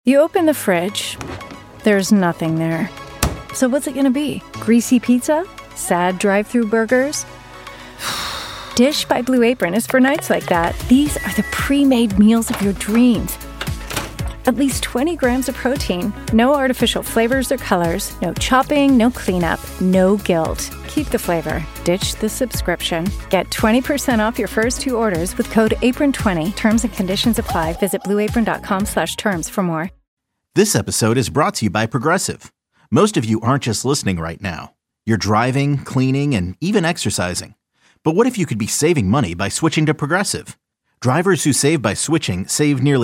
You open the fridge, there's nothing there. So what's it gonna be? Greasy pizza? Sad drive-thru burgers? Dish by Blue Apron is for nights like that. These are the pre-made meals of your dreams. At least 20 grams of protein, no artificial flavors or colors, no chopping, no cleanup, no guilt. Keep the flavor, ditch the subscription. Get 20% off your first 2 orders with code APRON20. Terms and conditions apply. Visit blueapron.com/terms for more. This episode is brought to you by Progressive. Most of you aren't just listening right now. You're driving, cleaning, and even exercising. But what if you could be saving money by switching to Progressive? Drivers who save by switching save nearly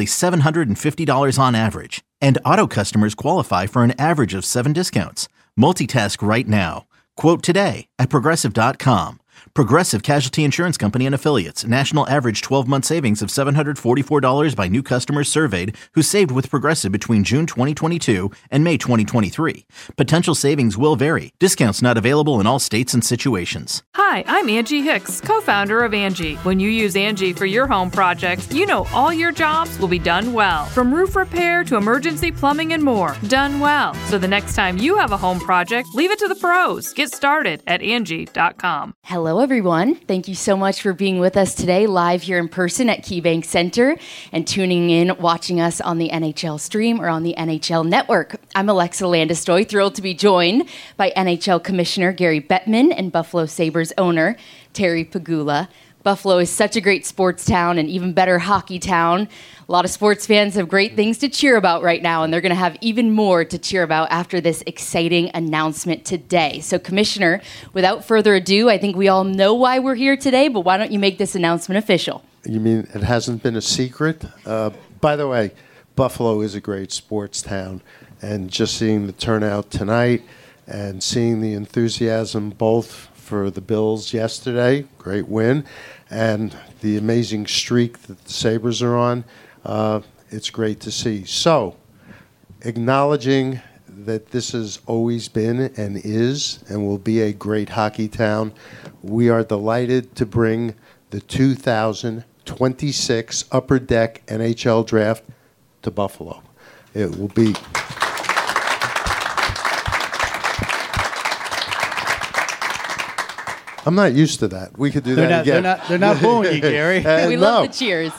$750 on average. And auto customers qualify for an average of 7 discounts. Multitask right now. Quote today at Progressive.com. Progressive Casualty Insurance Company and Affiliates. National average 12-month savings of $744 by new customers surveyed who saved with Progressive between June 2022 and May 2023. Potential savings will vary. Discounts not available in all states and situations. Hi, I'm Angie Hicks, co-founder of Angie. When you use Angie for your home projects, you know all your jobs will be done well. From roof repair to emergency plumbing and more. Done well. So the next time you have a home project, leave it to the pros. Get started at Angie.com. Hello, everyone. Thank you so much for being with us today, live here in person at KeyBank Center, and tuning in, watching us on the NHL stream or on the NHL network. I'm Alexa Landestoy, thrilled to be joined by NHL Commissioner Gary Bettman and Buffalo Sabres owner Terry Pegula. Buffalo is such a great sports town, and even better hockey town. A lot of sports fans have great things to cheer about right now, and they're going to have even more to cheer about after this exciting announcement today. So, Commissioner, without further ado, I think we all know why we're here today, but why don't you make this announcement official? You mean it hasn't been a secret? By the way, Buffalo is a great sports town, and just seeing the turnout tonight and seeing the enthusiasm both for the Bills yesterday, great win, and the amazing streak that the Sabres are on, it's great to see. So, acknowledging that this has always been and is and will be a great hockey town, we are delighted to bring the 2026 Upper Deck NHL Draft to Buffalo. It will be... I'm not used to that. We could do that again. They're not booing you, Gary. We love the cheers.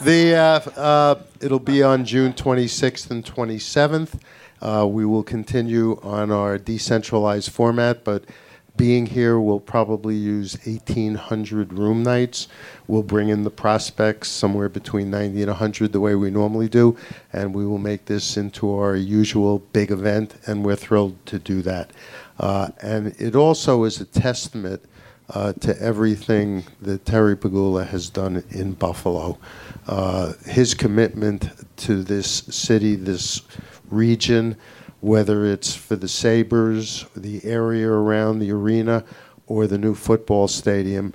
It'll be on June 26th and 27th. We will continue on our decentralized format, but being here, we'll probably use 1,800 room nights. We'll bring in the prospects somewhere between 90 and 100 the way we normally do, and we will make this into our usual big event, and we're thrilled to do that. And it also is a testament to everything that Terry Pegula has done in Buffalo. His commitment to this city, this region, whether it's for the Sabres, the area around the arena, or the new football stadium,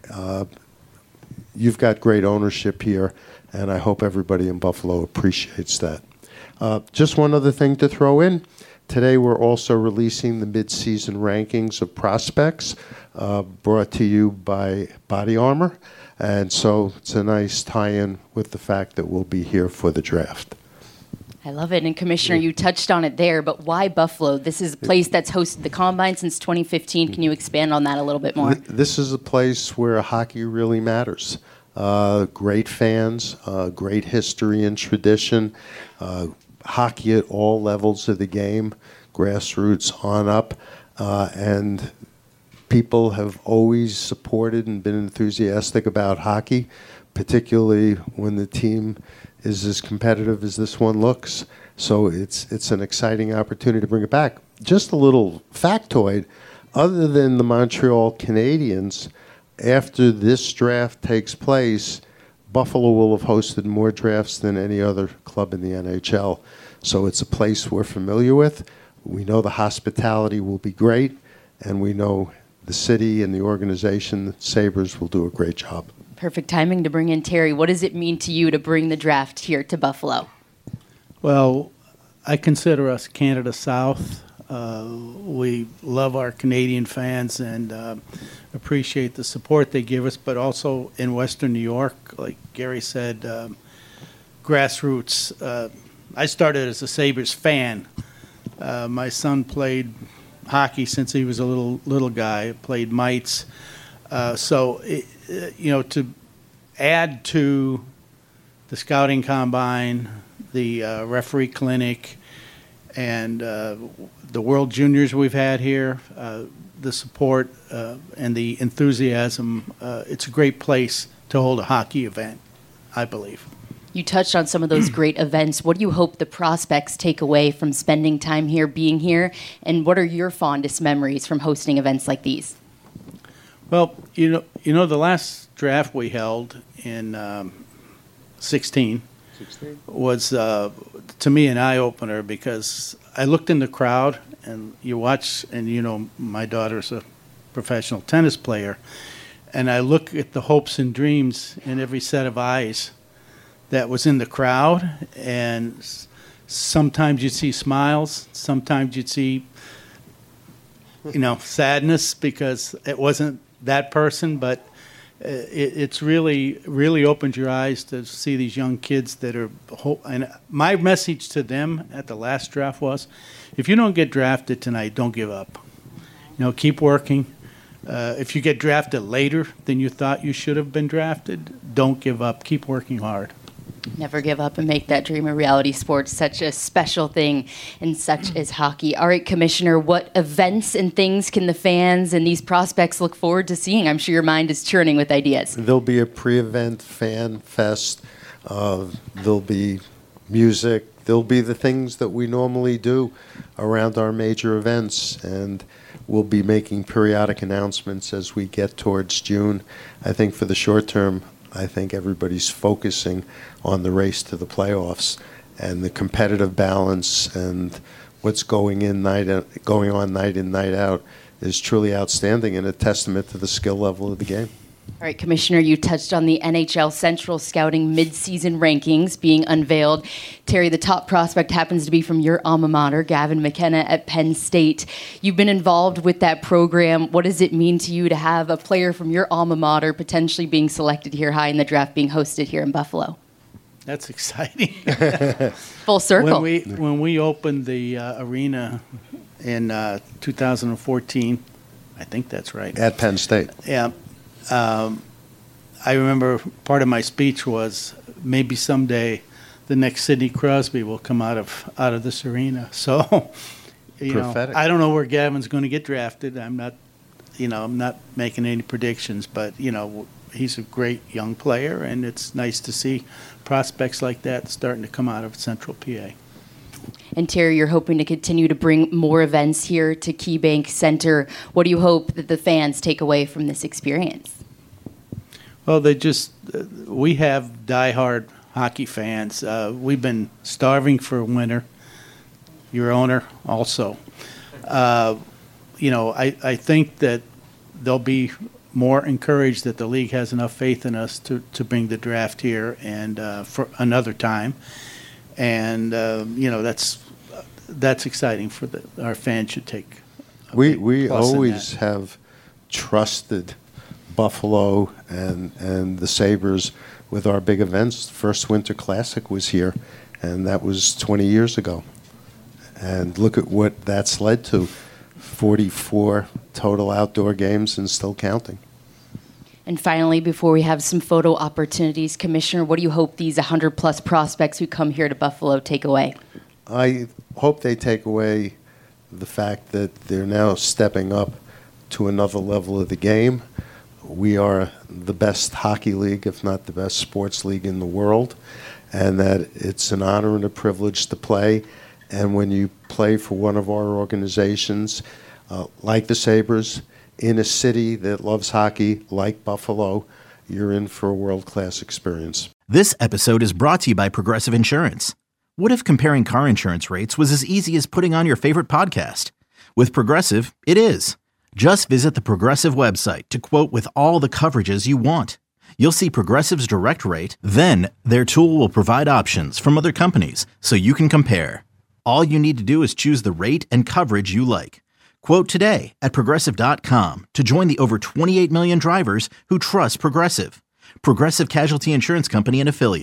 you've got great ownership here, and I hope everybody in Buffalo appreciates that. Just one other thing to throw in. Today we're also releasing the mid-season rankings of prospects brought to you by Body Armor. And so it's a nice tie-in with the fact that we'll be here for the draft. I love it. And Commissioner, you touched on it there, but why Buffalo? This is a place that's hosted the Combine since 2015. Can you expand on that a little bit more? This is a place where hockey really matters. Great fans, great history and tradition, hockey at all levels of the game, grassroots on up, and people have always supported and been enthusiastic about hockey, particularly when the team is as competitive as this one looks. So it's an exciting opportunity to bring it back. Just a little factoid, other than the Montreal Canadiens, after this draft takes place, Buffalo will have hosted more drafts than any other club in the NHL. So it's a place we're familiar with. We know the hospitality will be great, and we know the city and the organization, the Sabres, will do a great job. Perfect timing to bring in Terry. What does it mean to you to bring the draft here to Buffalo? Well, I consider us Canada South. We love our Canadian fans and appreciate the support they give us, but also in Western New York, like Gary said, grassroots I started as a Sabres fan. My son played hockey since he was a little guy. Played mites. To add to the scouting combine, the referee clinic, and the World Juniors we've had here, the support and the enthusiasm, it's a great place to hold a hockey event, I believe. You touched on some of those great events. What do you hope the prospects take away from spending time here, being here, and what are your fondest memories from hosting events like these? Well, the last draft we held in 16 was, to me, an eye-opener because I looked in the crowd, and you watch, and my daughter's a professional tennis player, and I look at the hopes and dreams in every set of eyes that was in the crowd, and sometimes you'd see smiles, sometimes you'd see, sadness because it wasn't that person, but it's really, really opened your eyes to see these young kids that are, and my message to them at the last draft was, if you don't get drafted tonight, don't give up. Keep working. If you get drafted later than you thought you should have been drafted, don't give up. Keep working hard. Never give up and make that dream a reality. Sports, such a special thing, and such is hockey. All right, Commissioner, what events and things can the fans and these prospects look forward to seeing? I'm sure your mind is churning with ideas. There'll be a pre-event fan fest. There'll be music. There'll be the things that we normally do around our major events, and we'll be making periodic announcements as we get towards June. I think for the short term, I think everybody's focusing on the race to the playoffs and the competitive balance, and what's going on night in, night out is truly outstanding and a testament to the skill level of the game. All right, Commissioner, you touched on the NHL Central Scouting mid-season rankings being unveiled. Terry, the top prospect happens to be from your alma mater, Gavin McKenna at Penn State. You've been involved with that program. What does it mean to you to have a player from your alma mater potentially being selected here high in the draft, being hosted here in Buffalo? That's exciting. Full circle. When we opened the arena in 2014, I think that's right. At Penn State. Yeah. I remember part of my speech was maybe someday the next Sidney Crosby will come out of this arena. So, Prophetic. I don't know where Gavin's going to get drafted. I'm not making any predictions, but he's a great young player, and it's nice to see prospects like that starting to come out of Central PA. And Terry, you're hoping to continue to bring more events here to KeyBank Center. What do you hope that the fans take away from this experience? Well, we have diehard hockey fans. We've been starving for winter. Your owner also. I think that they'll be more encouraged that the league has enough faith in us to bring the draft here and for another time. And that's exciting for our fans should take. We always have trusted Buffalo and the Sabres with our big events. First Winter Classic was here, and that was 20 years ago. And look at what that's led to. 44 total outdoor games and still counting. And finally, before we have some photo opportunities, Commissioner, what do you hope these 100-plus prospects who come here to Buffalo take away? I hope they take away the fact that they're now stepping up to another level of the game. We are the best hockey league, if not the best sports league in the world, and that it's an honor and a privilege to play. And when you play for one of our organizations, like the Sabres, in a city that loves hockey like Buffalo, you're in for a world-class experience. This episode is brought to you by Progressive Insurance. What if comparing car insurance rates was as easy as putting on your favorite podcast? With Progressive, it is. Just visit the Progressive website to quote with all the coverages you want. You'll see Progressive's direct rate, then their tool will provide options from other companies so you can compare. All you need to do is choose the rate and coverage you like. Quote today at Progressive.com to join the over 28 million drivers who trust Progressive. Progressive Casualty Insurance Company and Affiliates.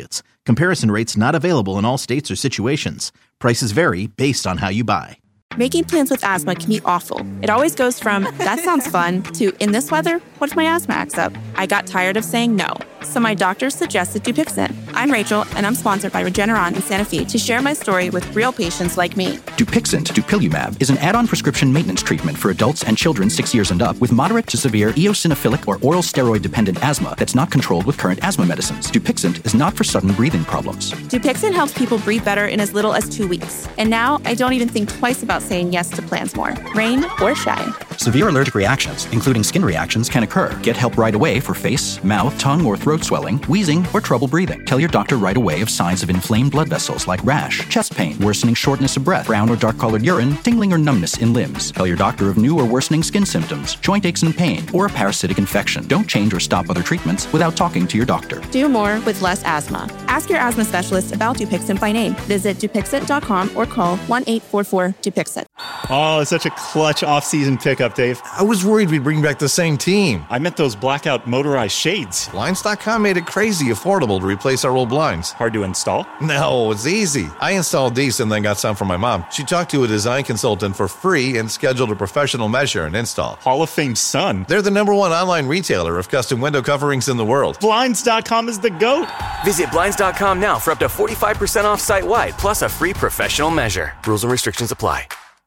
Comparison rates not available in all states or situations. Prices vary based on how you buy. Making plans with asthma can be awful. It always goes from, that sounds fun, to, in this weather, what if my asthma acts up? I got tired of saying no, so my doctor suggested Dupixent. I'm Rachel, and I'm sponsored by Regeneron in Santa Fe to share my story with real patients like me. Dupixent, dupilumab, is an add-on prescription maintenance treatment for adults and children 6 years and up with moderate to severe eosinophilic or oral steroid-dependent asthma that's not controlled with current asthma medicines. Dupixent is not for sudden breathing problems. Dupixent helps people breathe better in as little as 2 weeks. And now, I don't even think twice about saying yes to plans more, rain or shine. Severe allergic reactions, including skin reactions, can occur. Get help right away for face, mouth, tongue, or throat swelling, wheezing, or trouble breathing. Tell your doctor right away of signs of inflamed blood vessels like rash, chest pain, worsening shortness of breath, brown or dark-colored urine, tingling or numbness in limbs. Tell your doctor of new or worsening skin symptoms, joint aches and pain, or a parasitic infection. Don't change or stop other treatments without talking to your doctor. Do more with less asthma. Ask your asthma specialist about Dupixent by name. Visit Dupixent.com or call 1-844-DUPIXENT. Oh, it's such a clutch off-season pickup, Dave. I was worried we'd bring back the same team. I meant those blackout motorized shades. Blinds.com made it crazy affordable to replace our old blinds. Hard to install? No, it's easy. I installed these and then got some for my mom. She talked to a design consultant for free and scheduled a professional measure and install. Hall of Fame son. They're the #1 online retailer of custom window coverings in the world. Blinds.com is the GOAT. Visit Blinds.com now for up to 45% off site-wide, plus a free professional measure. Rules and restrictions apply.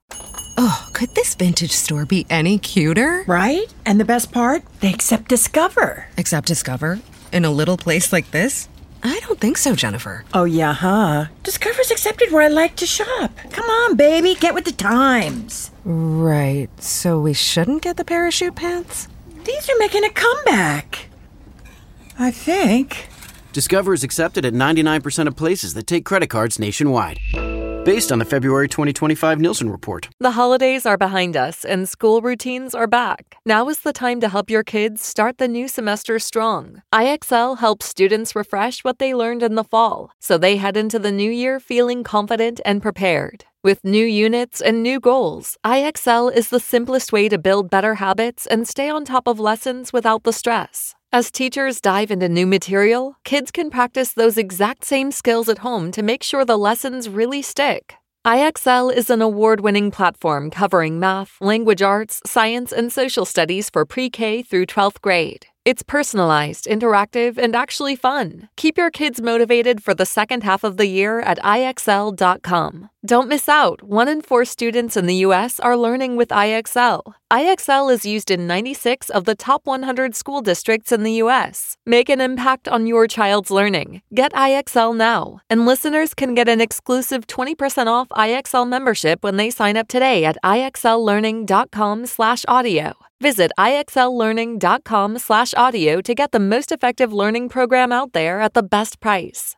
Oh, could this vintage store be any cuter? Right? And the best part? They accept Discover. Accept Discover? In a little place like this? I don't think so, Jennifer. Oh, yeah, huh? Discover's accepted where I like to shop. Come on, baby, get with the times. Right, so we shouldn't get the parachute pants? These are making a comeback. I think. Discover is accepted at 99% of places that take credit cards nationwide. Based on the February 2025 Nielsen report. The holidays are behind us and school routines are back. Now is the time to help your kids start the new semester strong. IXL helps students refresh what they learned in the fall, so they head into the new year feeling confident and prepared. With new units and new goals, IXL is the simplest way to build better habits and stay on top of lessons without the stress. As teachers dive into new material, kids can practice those exact same skills at home to make sure the lessons really stick. IXL is an award-winning platform covering math, language arts, science, and social studies for pre-K through 12th grade. It's personalized, interactive, and actually fun. Keep your kids motivated for the second half of the year at IXL.com. Don't miss out. 1 in 4 students in the U.S. are learning with IXL. IXL is used in 96 of the top 100 school districts in the U.S. Make an impact on your child's learning. Get IXL now. And listeners can get an exclusive 20% off IXL membership when they sign up today at IXLlearning.com/audio. Visit IXLlearning.com/audio to get the most effective learning program out there at the best price.